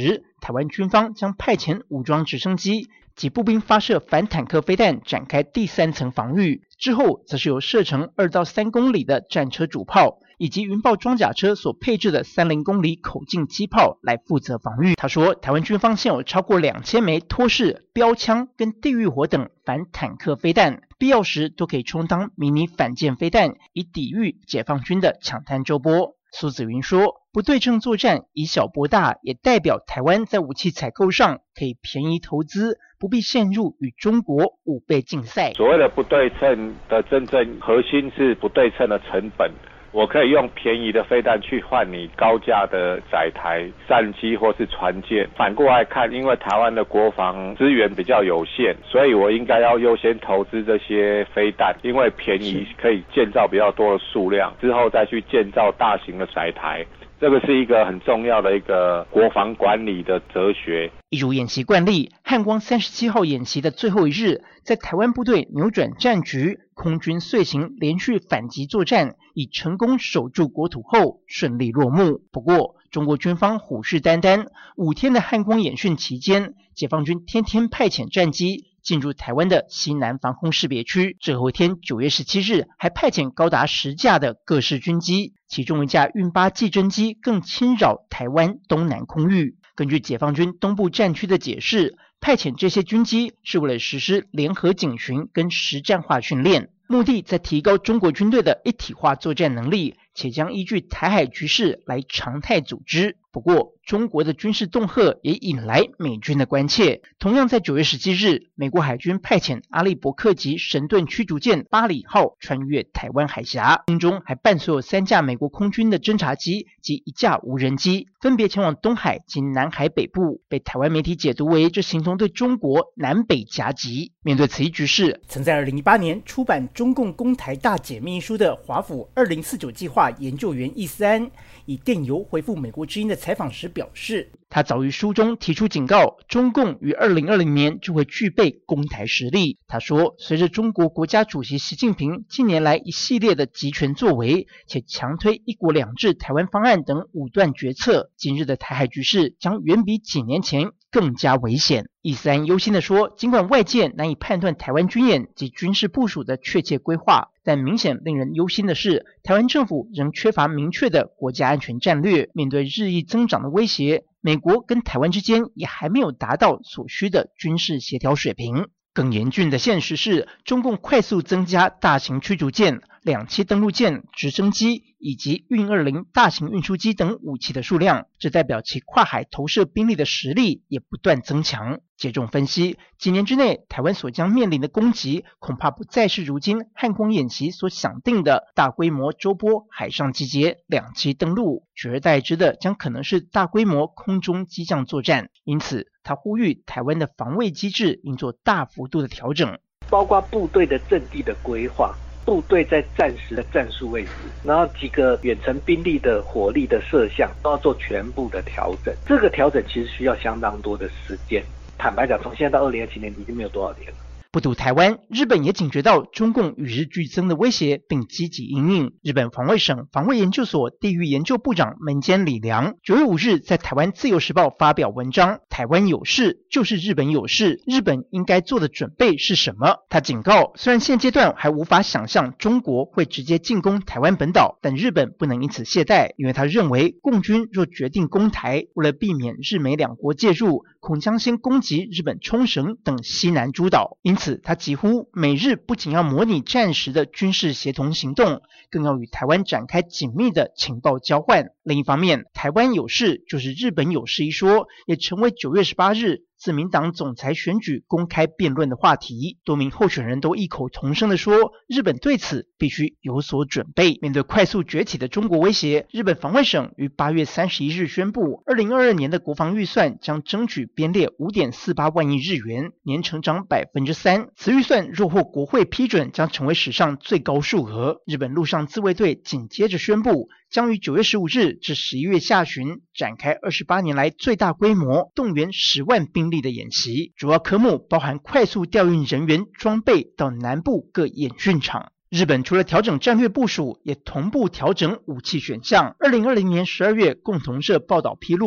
台湾军方将派遣武装直升机及步兵发射反坦克飞弹，展开第三层防御。之后则是由射程二到三公里的战车主炮以及云豹装甲车所配置的三零公里口径机炮来负责防御。他说，台湾军方现有超过两千枚托式、标枪跟地狱火等反坦克飞弹，必要时都可以充当迷你反舰飞弹，以抵御解放军的抢滩舟波。苏紫云说，不对称作战以小博大，也代表台湾在武器采购上可以便宜投资，不必陷入与中国武备竞赛。 所谓的不对称的真正核心是不对称的成本。我可以用便宜的飞弹去换你高价的载台、战机或是船舰。反过来看，因为台湾的国防资源比较有限，所以我应该要优先投资这些飞弹，因为便宜可以建造比较多的数量，之后再去建造大型的载台。这个是一个很重要的一个国防管理的哲学。 一如演习惯例，汉光三十七号演习的最后一日，在台湾部队扭转战局，空军遂行连续反击作战，以成功守住国土后顺利落幕。不过中国军方虎视眈眈，五天的汉光演训期间，解放军天天派遣战机进入台湾的西南防空识别区，最后一天九月十七日还派遣高达十架的各式军机，其中一架运八技侦机更侵扰台湾东南空域。根据解放军东部战区的解释，派遣这些军机是为了实施联合警巡跟实战化训练，目的在提高中国军队的一体化作战能力，且将依据台海局势来常态组织。不过中国的军事恫吓也引来美军的关切。同样在九月十七日，美国海军派遣阿利伯克级神盾驱逐舰巴里号穿越台湾海峡，空中还伴随有三架美国空军的侦察机及一架无人机，分别前往东海及南海北部，被台湾媒体解读为这形同对中国南北夹击。面对此一局势， 曾在二零一八年出版中共攻台大解密书的华府二零四九计划研究员易思安，以电邮回复美国之音的采访时表示， 他早于书中提出警告，中共于二零二零年就会具备攻台实力。他说，随着中国国家主席习近平近年来一系列的集权作为，且强推一国两制台湾方案等武断决策，今日的台海局势将远比几年前更加危险。易思安忧心地说，尽管外界难以判断台湾军演及军事部署的确切规划，但明显令人忧心的是，台湾政府仍缺乏明确的国家安全战略。面对日益增长的威胁，美国跟台湾之间也还没有达到所需的军事协调水平。更严峻的现实是，中共快速增加大型驱逐舰、两栖登陆舰、直升机以及运二零大型运输机等武器的数量，这代表其跨海投射兵力的实力也不断增强。接种分析，几年之内台湾所将面临的攻击，恐怕不再是如今汉光演习所想定的大规模舟波海上集结、两栖登陆，取而代之的将可能是大规模空中机降作战。因此他呼吁台湾的防卫机制应做大幅度的调整， 包括部队的阵地的规划，部队在战时的战术位置，然后几个远程兵力的火力的射向都要做全部的调整。这个调整其实需要相当多的时间，坦白讲，从现在到二零二七年已经没有多少年了。 不独台湾，日本也警觉到中共与日俱增的威胁，并积极因应。日本防卫省防卫研究所地域研究部长门间李良九月五日在台湾自由时报发表文章，台湾有事就是日本有事，日本应该做的准备是什么？他警告，虽然现阶段还无法想象中国会直接进攻台湾本岛，但日本不能因此懈怠，因为他认为共军若决定攻台，为了避免日美两国介入，恐将先攻击日本冲绳等西南诸岛。因此他疾呼美日不仅要模拟战时的军事协同行动，更要与台湾展开紧密的情报交换。另一方面，台湾有事就是日本有事一说，也成为九月十八日自民党总裁选举公开辩论的话题。多名候选人都异口同声地说，日本对此必须有所准备。面对快速崛起的中国威胁，日本防卫省于八月三十一日宣布，二零二二年的国防预算将争取编列 五点四八万亿日元，年成长 百分之三。此预算若获国会批准，将成为史上最高数额。日本陆上自卫队紧接着宣布，将于九月十五日至十一月下旬展开二十八年来最大规模动员十万兵力的演习，主要科目包含快速调运人员装备到南部各演训场。日本除了调整战略部署，也同步调整武器选项。二零二零年十二月，共同社报道披露，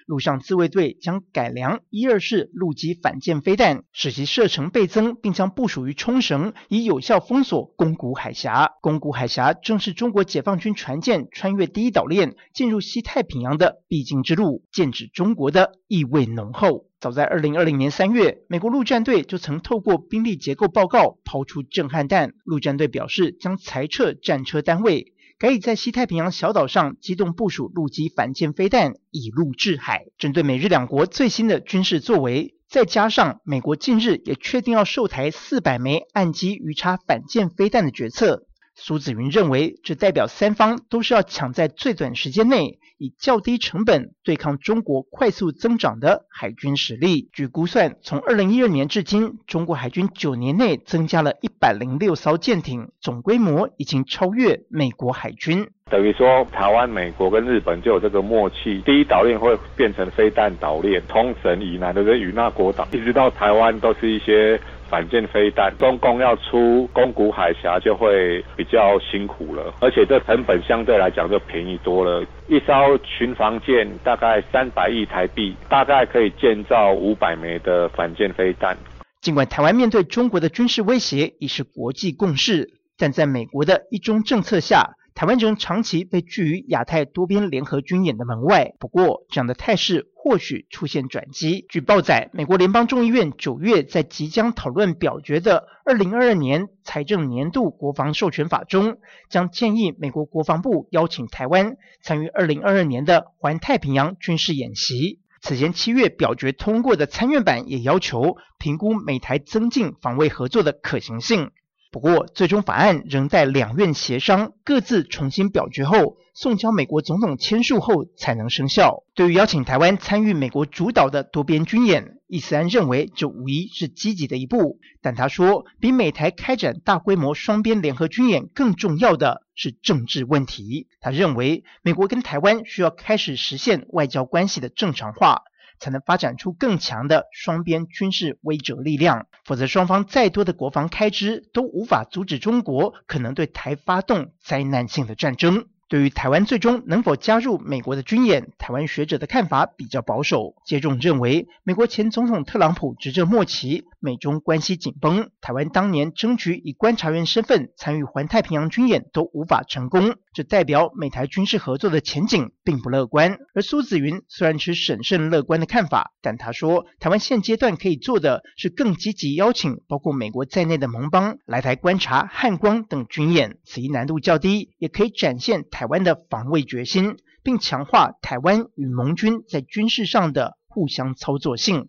陆上自卫队将改良一二式陆基反舰飞弹，使其射程倍增，并将部署于冲绳，以有效封锁宫古海峡。宫古海峡正是中国解放军船舰穿越第一岛链进入西太平洋的必经之路，剑指中国的意味浓厚。早在二零二零年三月，美国陆战队就曾透过兵力结构报告抛出震撼弹。陆战队表示将裁撤战车单位，改以在西太平洋小岛上机动部署陆基反舰飞弹，以陆制海。针对美日两国最新的军事作为，再加上美国近日也确定要售台四百枚岸基鱼叉反舰飞弹的决策，苏紫云认为这代表三方都是要抢在最短时间内以较低成本对抗中国快速增长的海军实力。据估算，从二零一二年至今，中国海军九年内增加了一百零六艘舰艇，总规模已经超越美国海军。 等于说台湾、美国跟日本就有这个默契，第一岛链会变成飞弹岛链，冲绳以南的与那国岛一直到台湾都是一些反舰飞弹，中共要出宫古海峡就会比较辛苦了，而且这成本相对来讲就便宜多了。一艘巡防舰大概三百亿台币，大概可以建造五百枚的反舰飞弹。 尽管台湾面对中国的军事威胁已是国际共识，但在美国的一中政策下，台湾仍长期被拒于亚太多边联合军演的门外。不过，这样的态势或许出现转机。据报载，美国联邦众议院九月在即将讨论表决的二零二二年财政年度国防授权法中，将建议美国国防部邀请台湾参与二零二二年的环太平洋军事演习。此前七月表决通过的参院版也要求评估美台增进防卫合作的可行性。不过，最终法案仍待两院协商，各自重新表决后，送交美国总统签署后才能生效。对于邀请台湾参与美国主导的多边军演，易思安认为这无疑是积极的一步，但他说，比美台开展大规模双边联合军演更重要的是政治问题。他认为，美国跟台湾需要开始实现外交关系的正常化，才能发展出更强的双边军事威慑力量，否则双方再多的国防开支都无法阻止中国可能对台发动灾难性的战争。对于台湾最终能否加入美国的军演，台湾学者的看法比较保守。接种认为，美国前总统特朗普执政末期，美中关系紧绷，台湾当年争取以观察员身份参与环太平洋军演都无法成功，这代表美台军事合作的前景并不乐观。而苏紫云虽然持审慎乐观的看法，但他说，台湾现阶段可以做的是更积极邀请包括美国在内的盟邦来台观察汉光等军演，此一难度较低，也可以展现台湾的防卫决心，并强化台湾与盟军在军事上的互相操作性。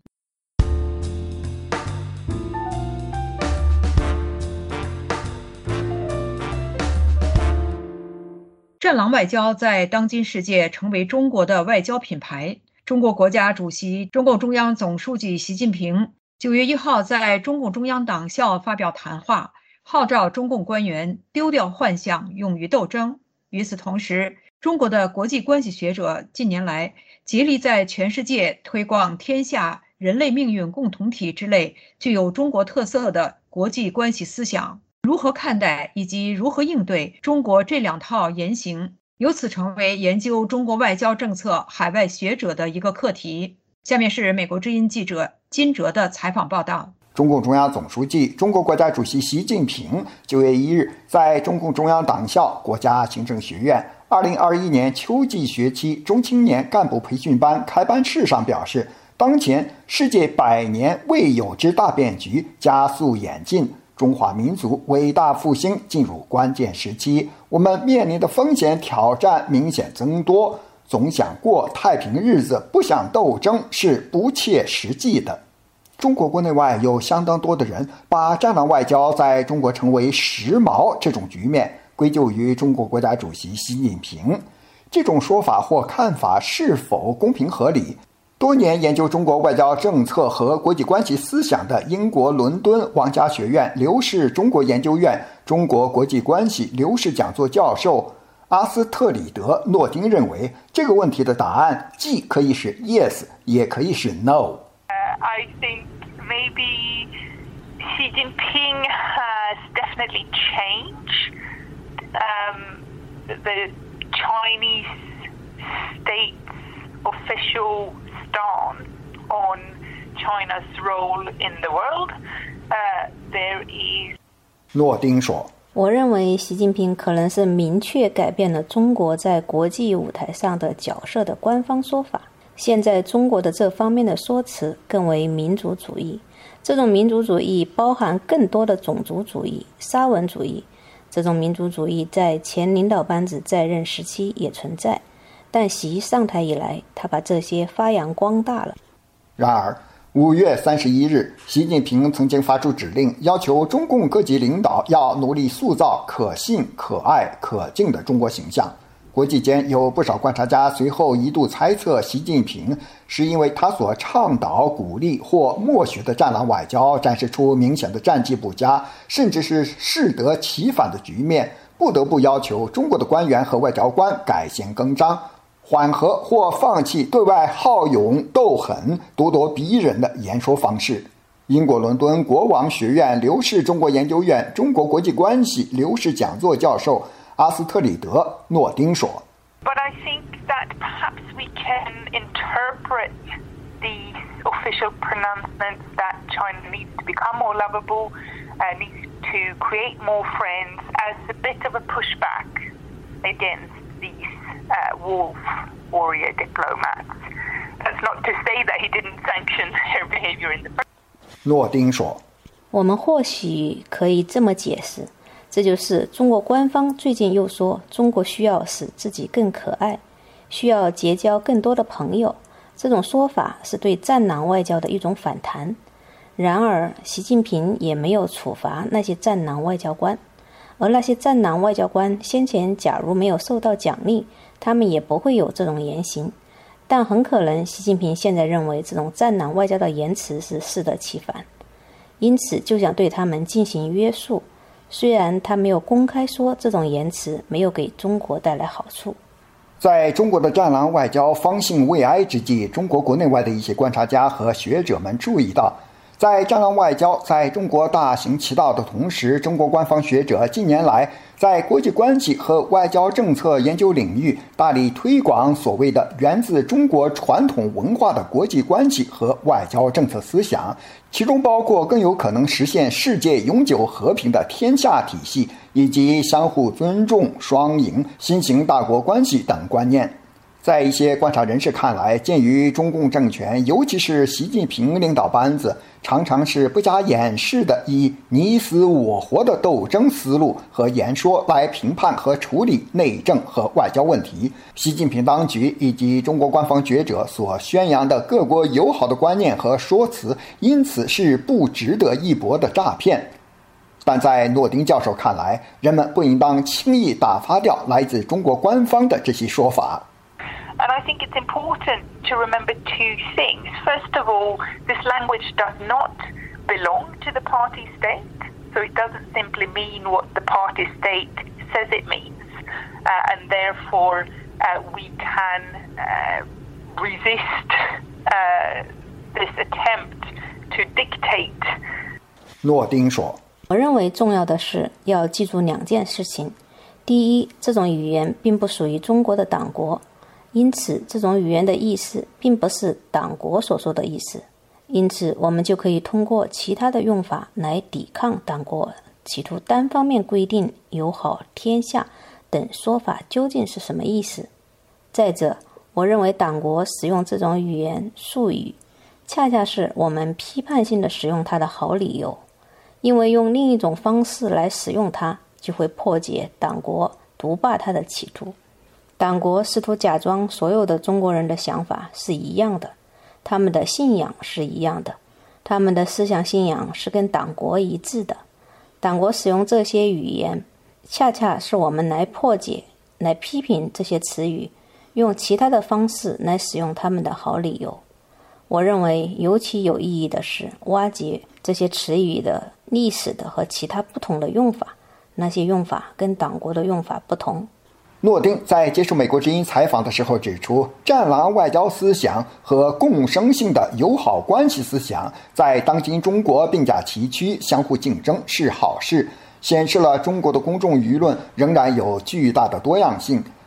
战狼外交在当今世界成为中国的外交品牌。中国国家主席、中共中央总书记习近平九月一号在中共中央党校发表谈话，号召中共官员丢掉幻想，勇于斗争。与此同时，中国的国际关系学者近年来竭力在全世界推广天下人类命运共同体之类具有中国特色的国际关系思想。如何看待以及如何应对中国这两套言行，由此成为研究中国外交政策海外学者的一个课题。下面是美国之音记者金哲的采访报道。 中共中央总书记、中国国家主席习近平九月一日在中共中央党校国家行政学院二零二一年秋季学期中青年干部培训班开班式上表示，当前世界百年未有之大变局加速演进，中华民族伟大复兴进入关键时期，我们面临的风险挑战明显增多，总想过太平日子，不想斗争是不切实际的。中国国内外有相当多的人把战狼外交在中国成为时髦这种局面归咎于中国国家主席习近平。这种说法或看法是否公平合理？多年研究中国外交政策和国际关系思想的英国伦敦王家学院刘氏中国研究院中国国际关系刘氏讲座教授阿斯特里德·诺丁认为，这个问题的答案既可以是 yes， 也可以是 no。I think maybe Xi Jinping has definitely changed. Um, the Chinese state's official stance on China's role in the world. Uh, there is 诺丁说， 我认为习近平可能是明确改变了中国在国际舞台上的角色的官方说法。现在中国的这方面的说辞更为民族主义，这种民族主义包含更多的种族主义、沙文主义。这种民族主义在前领导班子在任时期也存在，但习上台以来，他把这些发扬光大了。 然而五月三十一日，习近平曾经发出指令，要求中共各级领导要努力塑造可信、可爱、可敬的中国形象。国际间有不少观察家随后一度猜测，习近平是因为他所倡导、鼓励或默许的战狼外交展示出明显的战绩不佳，甚至是适得其反的局面，不得不要求中国的官员和外交官改弦更张，缓和或放弃对外好勇斗狠、咄咄逼人的言说方式。英国伦敦国王学院刘氏中国研究院中国国际关系刘氏讲座教授阿斯特里德·诺丁说 But I think that perhaps we can interpret these official pronouncements that China needs to become more lovable, uh, needs to create more friends as a bit of a pushback against these uh, wolf warrior diplomats. That's not to say that he didn't sanction their behavior in the first. 诺丁说， 我们或许可以这么解释，这就是中国官方最近又说中国需要使自己更可爱，需要结交更多的朋友，这种说法是对战狼外交的一种反弹。然而习近平也没有处罚那些战狼外交官，而那些战狼外交官先前假如没有受到奖励，他们也不会有这种言行。但很可能习近平现在认为这种战狼外交的言辞是适得其反，因此就想对他们进行约束，虽然他没有公开说这种言辞没有给中国带来好处。 在中国的战狼外交方兴未艾之际，中国国内外的一些观察家和学者们注意到，在战狼外交在中国大行其道的同时，中国官方学者近年来在国际关系和外交政策研究领域大力推广所谓的源自中国传统文化的国际关系和外交政策思想，其中包括更有可能实现世界永久和平的天下体系，以及相互尊重、双赢、新型大国关系等观念。在一些观察人士看来，鉴于中共政权，尤其是习近平领导班子，常常是不加掩饰的以你死我活的斗争思路和言说来评判和处理内政和外交问题，习近平当局以及中国官方学者所宣扬的各国友好的观念和说辞，因此是不值得一驳的诈骗。但在诺丁教授看来，人们不应当轻易打发掉来自中国官方的这些说法。 And I think it's important to remember two things. First of all, this language does not belong to the party state, so it doesn't simply mean what the party state says it means. Uh, and therefore, uh, we can uh, resist uh, this attempt to dictate. 诺丁说， 我认为重要的是要记住两件事情。第一，这种语言并不属于中国的党国，因此这种语言的意思并不是党国所说的意思，因此我们就可以通过其他的用法来抵抗党国企图单方面规定友好、天下等说法究竟是什么意思。再者，我认为党国使用这种语言术语恰恰是我们批判性的使用它的好理由，因为用另一种方式来使用它就会破解党国独霸它的企图。党国试图假装所有的中国人的想法是一样的，他们的信仰是一样的，他们的思想信仰是跟党国一致的。党国使用这些语言，恰恰是我们来破解、来批评这些词语，用其他的方式来使用他们的好理由。我认为尤其有意义的是挖掘这些词语的历史的和其他不同的用法，那些用法跟党国的用法不同。 诺丁在接受美国之音采访的时候指出，战狼外交思想和共生性的友好关系思想在当今中国并驾齐驱、相互竞争是好事，显示了中国的公众舆论仍然有巨大的多样性。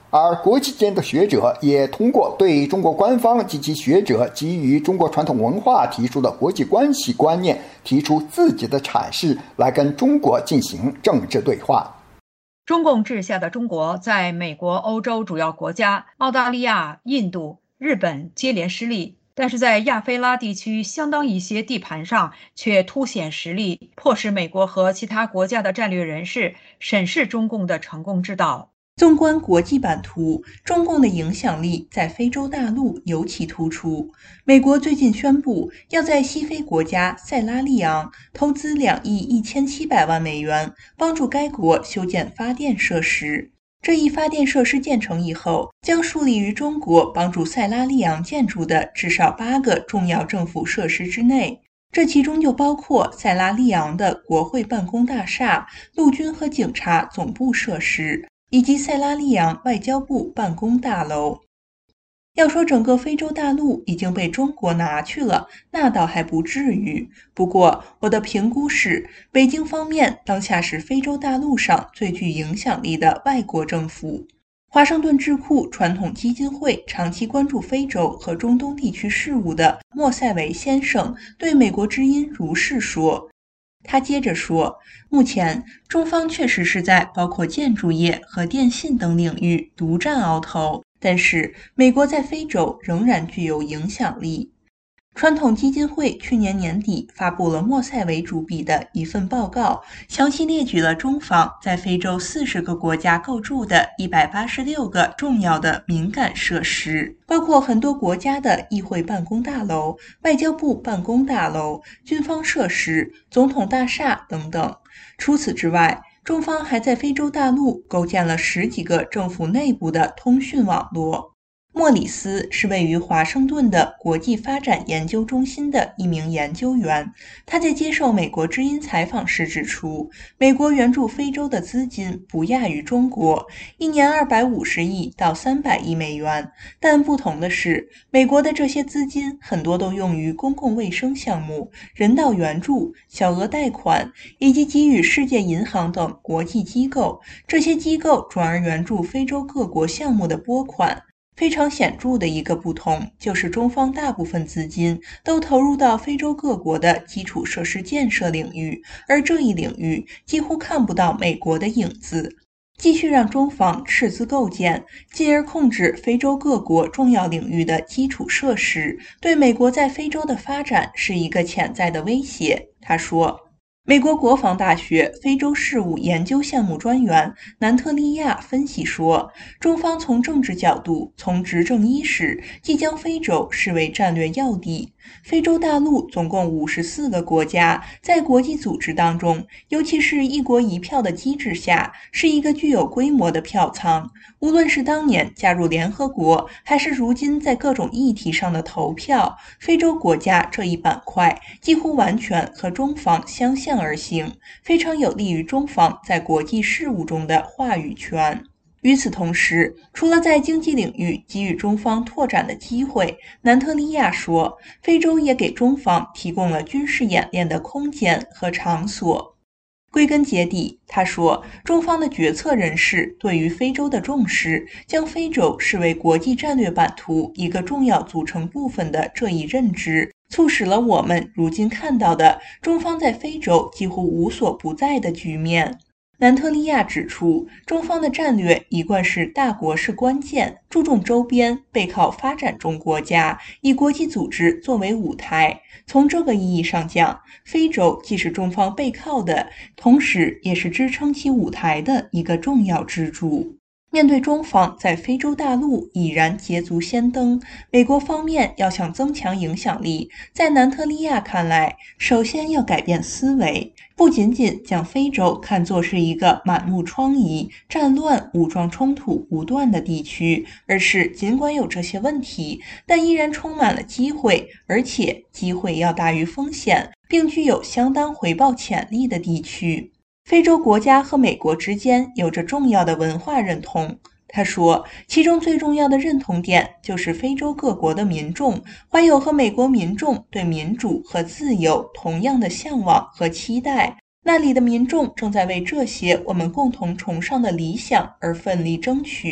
而国际间的学者也通过对中国官方及其学者基于中国传统文化提出的国际关系观念，提出自己的阐释，来跟中国进行政治对话。 中共治下的中国在美国、欧洲主要国家、澳大利亚、印度、日本接连失利，但是在亚非拉地区相当一些地盘上却凸显实力，迫使美国和其他国家的战略人士审视中共的成功之道。 纵观国际版图，中共的影响力在非洲大陆尤其突出。美国最近宣布要在西非国家塞拉利昂投资两亿一千七百万美元，帮助该国修建发电设施。这一发电设施建成以后，将树立于中国帮助塞拉利昂建筑的至少八个重要政府设施之内。这其中就包括塞拉利昂的国会办公大厦、陆军和警察总部设施，以及塞拉利昂外交部办公大楼。要说整个非洲大陆已经被中国拿去了，那倒还不至于。不过我的评估是，北京方面当下是非洲大陆上最具影响力的外国政府。华盛顿智库传统基金会长期关注非洲和中东地区事务的莫塞维先生对美国之音如是说。他接着说，目前中方确实是在包括建筑业和电信等领域独占鳌头，但是美国在非洲仍然具有影响力。传统基金会去年年底发布了莫塞维主笔的一份报告，详细列举了中方在非洲四十个国家构筑的一百八十六个重要的敏感设施，包括很多国家的议会办公大楼、外交部办公大楼、军方设施、总统大厦等等。除此之外，中方还在非洲大陆构建了十几个政府内部的通讯网络。莫里斯是位于华盛顿的国际发展研究中心的一名研究员，他在接受美国之音采访时指出，美国援助非洲的资金不亚于中国，一年二百五十亿到三百亿美元，但不同的是，美国的这些资金很多都用于公共卫生项目、人道援助、小额贷款，以及给予世界银行等国际机构，这些机构转而援助非洲各国项目的拨款。非常显著的一个不同就是中方大部分资金都投入到非洲各国的基础设施建设领域，而这一领域几乎看不到美国的影子。继续让中方斥资构建，进而控制非洲各国重要领域的基础设施，对美国在非洲的发展是一个潜在的威胁。他说，美国国防大学非洲事务研究项目专员南特利亚分析说，中方从政治角度，从执政伊始即将非洲视为战略要地。非洲大陆总共五十四个国家，在国际组织当中，尤其是一国一票的机制下，是一个具有规模的票仓。无论是当年加入联合国，还是如今在各种议题上的投票，非洲国家这一板块几乎完全和中方相向而行，非常有利于中方在国际事务中的话语权。与此同时，除了在经济领域给予中方拓展的机会，南特利亚说，非洲也给中方提供了军事演练的空间和场所。归根结底，他说，中方的决策人士对于非洲的重视，将非洲视为国际战略版图一个重要组成部分的这一认知，促使了我们如今看到的中方在非洲几乎无所不在的局面。南特利亚指出，中方的战略一贯是大国是关键，注重周边，背靠发展中国家，以国际组织作为舞台。从这个意义上讲，非洲既是中方背靠的，同时也是支撑起舞台的一个重要支柱。面对中方在非洲大陆已然捷足先登，美国方面要想增强影响力，在南特利亚看来，首先要改变思维，不仅仅将非洲看作是一个满目疮痍、战乱、武装冲突不断的地区，而是尽管有这些问题，但依然充满了机会，而且机会要大于风险，并具有相当回报潜力的地区。非洲国家和美国之间有着重要的文化认同。他说，其中最重要的认同点就是非洲各国的民众怀有和美国民众对民主和自由同样的向往和期待，那里的民众正在为这些我们共同崇尚的理想而奋力争取。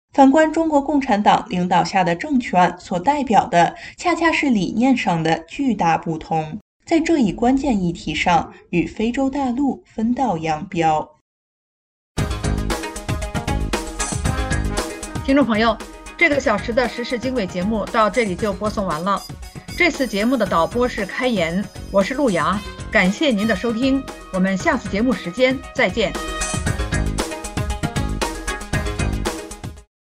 反观中国共产党领导下的政权所代表的，恰恰是理念上的巨大不同，在这一关键议题上与非洲大陆分道扬镳。 听众朋友，这个小时的时事经纬节目到这里就播送完了。这次节目的导播是开言，我是陆阳，感谢您的收听，我们下次节目时间再见。